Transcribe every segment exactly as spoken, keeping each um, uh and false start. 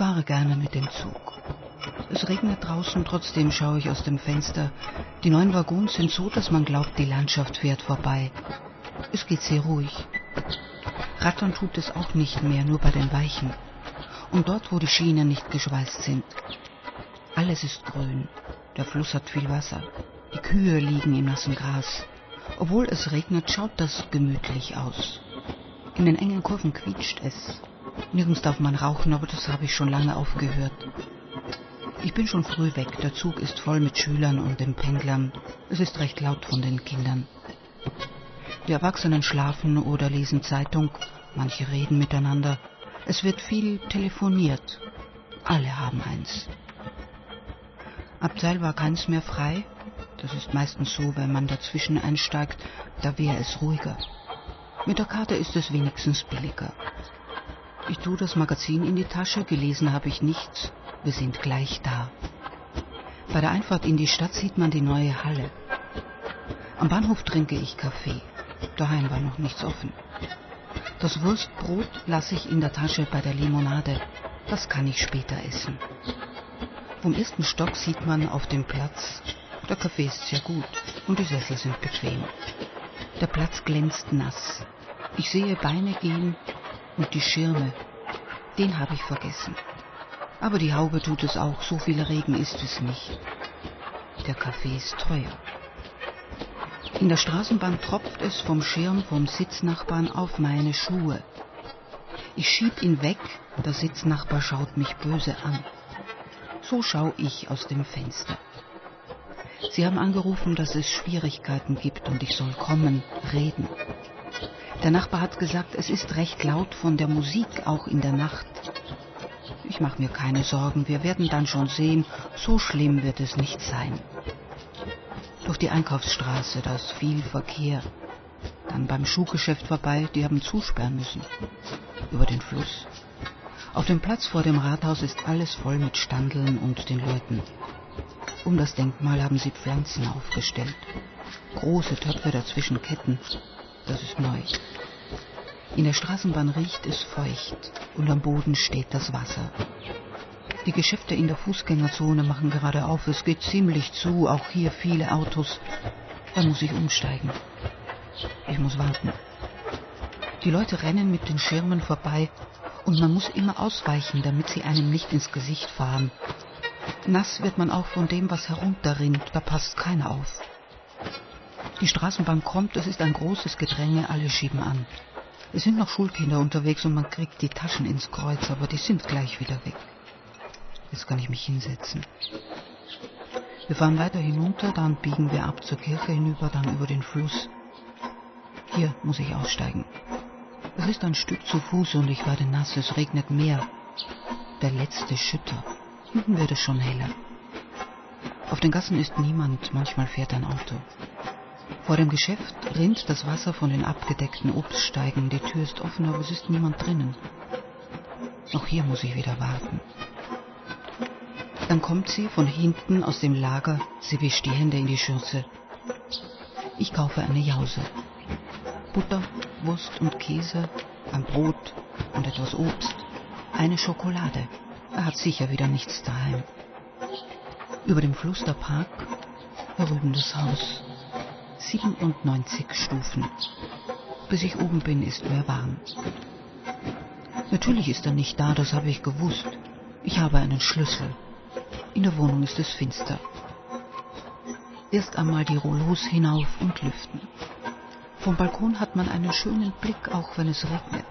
fahre gerne mit dem Zug. Es regnet draußen, trotzdem schaue ich aus dem Fenster. Die neuen Waggons sind so, dass man glaubt, die Landschaft fährt vorbei. Es geht sehr ruhig. Rattern tut es auch nicht mehr, nur bei den Weichen. Und dort, wo die Schienen nicht geschweißt sind. Alles ist grün. Der Fluss hat viel Wasser. Die Kühe liegen im nassen Gras. Obwohl es regnet, schaut das gemütlich aus. In den engen Kurven quietscht es. Nirgends darf man rauchen, aber das habe ich schon lange aufgehört. Ich bin schon früh weg. Der Zug ist voll mit Schülern und den Pendlern. Es ist recht laut von den Kindern. Die Erwachsenen schlafen oder lesen Zeitung. Manche reden miteinander. Es wird viel telefoniert. Alle haben eins. Abteil war keins mehr frei. Das ist meistens so, wenn man dazwischen einsteigt, da wäre es ruhiger. Mit der Karte ist es wenigstens billiger. Ich tue das Magazin in die Tasche, gelesen habe ich nichts. Wir sind gleich da. Bei der Einfahrt in die Stadt sieht man die neue Halle. Am Bahnhof trinke ich Kaffee. Daheim war noch nichts offen. Das Wurstbrot lasse ich in der Tasche bei der Limonade. Das kann ich später essen. Vom ersten Stock sieht man auf dem Platz. Der Kaffee ist sehr gut und die Sessel sind bequem. Der Platz glänzt nass. Ich sehe Beine gehen und die Schirme. Den habe ich vergessen. Aber die Haube tut es auch, so viel Regen ist es nicht. Der Kaffee ist teuer. In der Straßenbahn tropft es vom Schirm vom Sitznachbarn auf meine Schuhe. Ich schieb ihn weg, der Sitznachbar schaut mich böse an. So schaue ich aus dem Fenster. Sie haben angerufen, dass es Schwierigkeiten gibt und ich soll kommen, reden. Der Nachbar hat gesagt, es ist recht laut von der Musik, auch in der Nacht. Ich mache mir keine Sorgen, wir werden dann schon sehen, so schlimm wird es nicht sein. Durch die Einkaufsstraße, da ist viel Verkehr. Dann beim Schuhgeschäft vorbei, die haben zusperren müssen. Über den Fluss. Auf dem Platz vor dem Rathaus ist alles voll mit Standeln und den Leuten. Um das Denkmal haben sie Pflanzen aufgestellt. Große Töpfe dazwischen Ketten. Das ist neu. In der Straßenbahn riecht es feucht und am Boden steht das Wasser. Die Geschäfte in der Fußgängerzone machen gerade auf. Es geht ziemlich zu, auch hier viele Autos. Da muss ich umsteigen. Ich muss warten. Die Leute rennen mit den Schirmen vorbei und man muss immer ausweichen, damit sie einem nicht ins Gesicht fahren. Nass wird man auch von dem, was herunterrinnt. Da passt keiner auf. Die Straßenbahn kommt, es ist ein großes Gedränge, alle schieben an. Es sind noch Schulkinder unterwegs und man kriegt die Taschen ins Kreuz, aber die sind gleich wieder weg. Jetzt kann ich mich hinsetzen. Wir fahren weiter hinunter, dann biegen wir ab zur Kirche hinüber, dann über den Fluss. Hier muss ich aussteigen. Es ist ein Stück zu Fuß und ich werde nass, es regnet mehr. Der letzte Schütter. Hinten wird es schon heller. Auf den Gassen ist niemand, manchmal fährt ein Auto. Vor dem Geschäft rinnt das Wasser von den abgedeckten Obststeigen. Die Tür ist offen, aber es ist niemand drinnen. Auch hier muss ich wieder warten. Dann kommt sie von hinten aus dem Lager, sie wischt die Hände in die Schürze. Ich kaufe eine Jause. Butter, Wurst und Käse, ein Brot und etwas Obst. Eine Schokolade. Er hat sicher wieder nichts daheim. Über dem Fluss der Park, hier drüben das Haus. siebenundneunzig Stufen. Bis ich oben bin, ist mir warm. Natürlich ist er nicht da, das habe ich gewusst. Ich habe einen Schlüssel. In der Wohnung ist es finster. Erst einmal die Rollos hinauf und lüften. Vom Balkon hat man einen schönen Blick, auch wenn es regnet.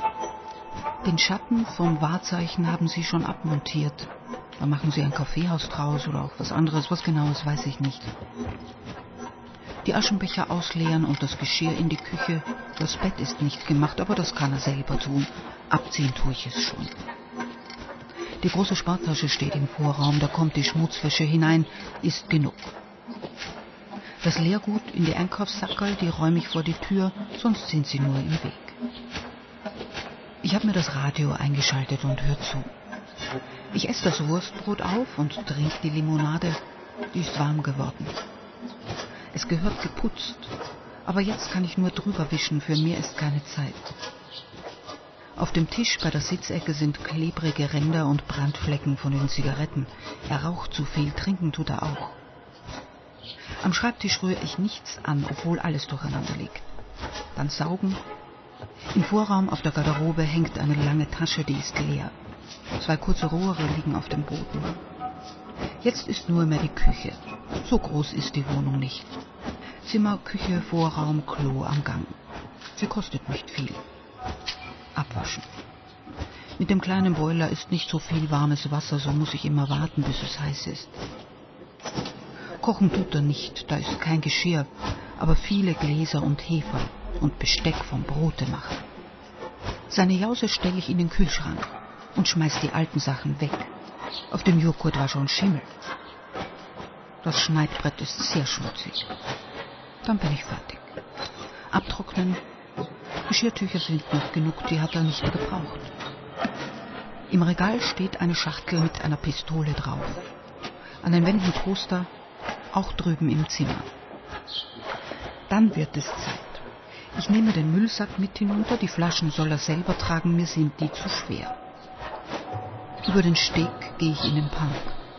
Den Schatten vom Wahrzeichen haben sie schon abmontiert. Da machen sie ein Kaffeehaus draus oder auch was anderes, was genaues weiß ich nicht. Die Aschenbecher ausleeren und das Geschirr in die Küche. Das Bett ist nicht gemacht, aber das kann er selber tun. Abziehen tue ich es schon. Die große Sporttasche steht im Vorraum, da kommt die Schmutzwäsche hinein, ist genug. Das Leergut in die Einkaufssackerl, die räume ich vor die Tür, sonst sind sie nur im Weg. Ich habe mir das Radio eingeschaltet und höre zu. Ich esse das Wurstbrot auf und trinke die Limonade, die ist warm geworden. Es gehört geputzt, aber jetzt kann ich nur drüber wischen, für mehr ist keine Zeit. Auf dem Tisch bei der Sitzecke sind klebrige Ränder und Brandflecken von den Zigaretten. Er raucht zu viel, trinken tut er auch. Am Schreibtisch rühre ich nichts an, obwohl alles durcheinander liegt. Dann saugen. Im Vorraum auf der Garderobe hängt eine lange Tasche, die ist leer. Zwei kurze Rohre liegen auf dem Boden. Jetzt ist nur mehr die Küche. So groß ist die Wohnung nicht. Zimmer, Küche, Vorraum, Klo am Gang. Sie kostet nicht viel. Abwaschen. Mit dem kleinen Boiler ist nicht so viel warmes Wasser, so muss ich immer warten, bis es heiß ist. Kochen tut er nicht, da ist kein Geschirr, aber viele Gläser und Hefer und Besteck vom Brote machen. Seine Jause stelle ich in den Kühlschrank und schmeiß die alten Sachen weg. Auf dem Joghurt war schon Schimmel. Das Schneidbrett ist sehr schmutzig. Dann bin ich fertig. Abtrocknen. Geschirrtücher sind noch genug, die hat er nicht gebraucht. Im Regal steht eine Schachtel mit einer Pistole drauf. An den Wänden Poster, auch drüben im Zimmer. Dann wird es Zeit. Ich nehme den Müllsack mit hinunter, die Flaschen soll er selber tragen, mir sind die zu schwer. Über den Steg gehe ich in den Park.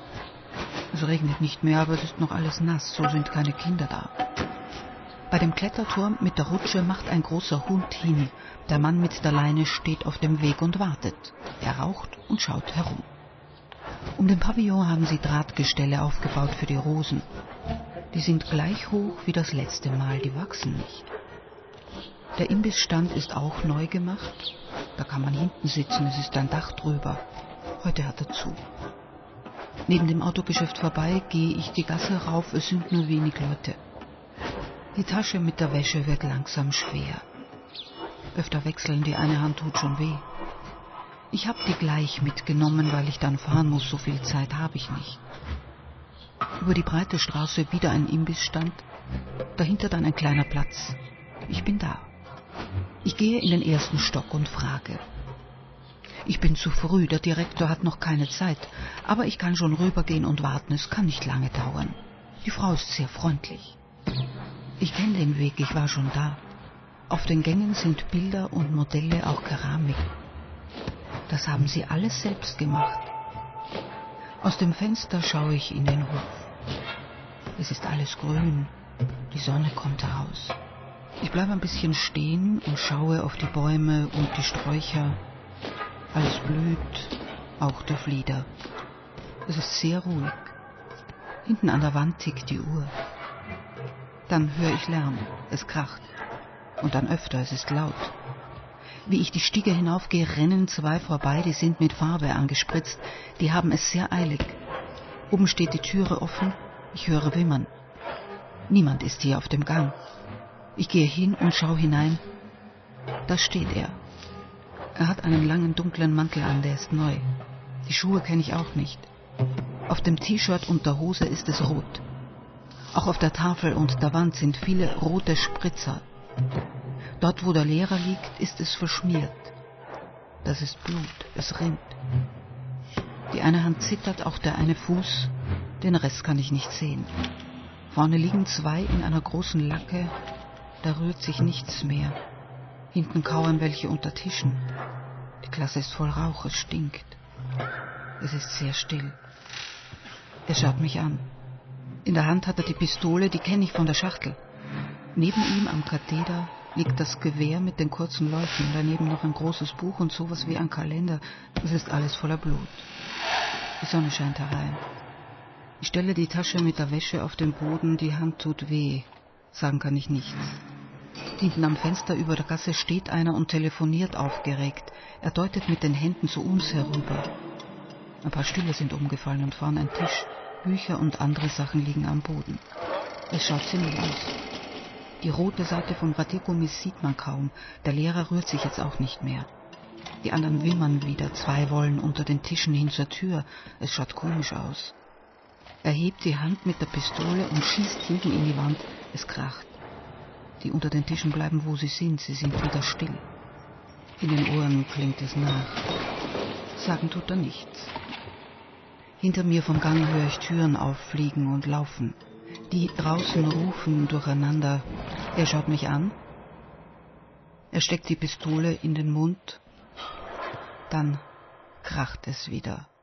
Es regnet nicht mehr, aber es ist noch alles nass, so sind keine Kinder da. Bei dem Kletterturm mit der Rutsche macht ein großer Hund hin. Der Mann mit der Leine steht auf dem Weg und wartet. Er raucht und schaut herum. Um den Pavillon haben sie Drahtgestelle aufgebaut für die Rosen. Die sind gleich hoch wie das letzte Mal, die wachsen nicht. Der Imbissstand ist auch neu gemacht. Da kann man hinten sitzen, es ist ein Dach drüber. Heute hat er zu. Neben dem Autogeschäft vorbei gehe ich die Gasse rauf, es sind nur wenig Leute. Die Tasche mit der Wäsche wird langsam schwer. Öfter wechseln, die eine Hand tut schon weh. Ich habe die gleich mitgenommen, weil ich dann fahren muss, so viel Zeit habe ich nicht. Über die breite Straße wieder ein Imbissstand, dahinter dann ein kleiner Platz. Ich bin da. Ich gehe in den ersten Stock und frage. Ich bin zu früh, der Direktor hat noch keine Zeit, aber ich kann schon rübergehen und warten, es kann nicht lange dauern. Die Frau ist sehr freundlich. Ich kenne den Weg, ich war schon da. Auf den Gängen sind Bilder und Modelle, auch Keramik. Das haben sie alles selbst gemacht. Aus dem Fenster schaue ich in den Hof. Es ist alles grün, die Sonne kommt heraus. Ich bleibe ein bisschen stehen und schaue auf die Bäume und die Sträucher. Alles blüht, auch der Flieder. Es ist sehr ruhig. Hinten an der Wand tickt die Uhr. Dann höre ich Lärm, es kracht. Und dann öfter, es ist laut. Wie ich die Stiege hinaufgehe, rennen zwei vorbei, die sind mit Farbe angespritzt. Die haben es sehr eilig. Oben steht die Türe offen, ich höre Wimmern. Niemand ist hier auf dem Gang. Ich gehe hin und schaue hinein. Da steht er. Er hat einen langen dunklen Mantel an, der ist neu. Die Schuhe kenne ich auch nicht. Auf dem T-Shirt und der Hose ist es rot. Auch auf der Tafel und der Wand sind viele rote Spritzer. Dort, wo der Lehrer liegt, ist es verschmiert. Das ist Blut, es rinnt. Die eine Hand zittert, auch der eine Fuß, den Rest kann ich nicht sehen. Vorne liegen zwei in einer großen Lacke, da rührt sich nichts mehr. Hinten kauern welche unter Tischen. Die Klasse ist voll Rauch, es stinkt. Es ist sehr still. Er schaut mich an. In der Hand hat er die Pistole, die kenne ich von der Schachtel. Neben ihm am Katheder liegt das Gewehr mit den kurzen Läufen, daneben noch ein großes Buch und sowas wie ein Kalender. Es ist alles voller Blut. Die Sonne scheint herein. Ich stelle die Tasche mit der Wäsche auf den Boden, die Hand tut weh. Sagen kann ich nichts. Hinten am Fenster über der Gasse steht einer und telefoniert aufgeregt. Er deutet mit den Händen zu uns herüber. Ein paar Stühle sind umgefallen und vorne ein Tisch. Bücher und andere Sachen liegen am Boden. Es schaut ziemlich aus. Die rote Seite vom Radiergummis sieht man kaum. Der Lehrer rührt sich jetzt auch nicht mehr. Die anderen wimmern wieder. Zwei wollen unter den Tischen hin zur Tür. Es schaut komisch aus. Er hebt die Hand mit der Pistole und schießt hinten in die Wand. Es kracht. Die unter den Tischen bleiben, wo sie sind. Sie sind wieder still. In den Ohren klingt es nach. Sagen tut er nichts. Hinter mir vom Gang höre ich Türen auffliegen und laufen. Die draußen rufen durcheinander. Er schaut mich an. Er steckt die Pistole in den Mund Dann kracht es wieder.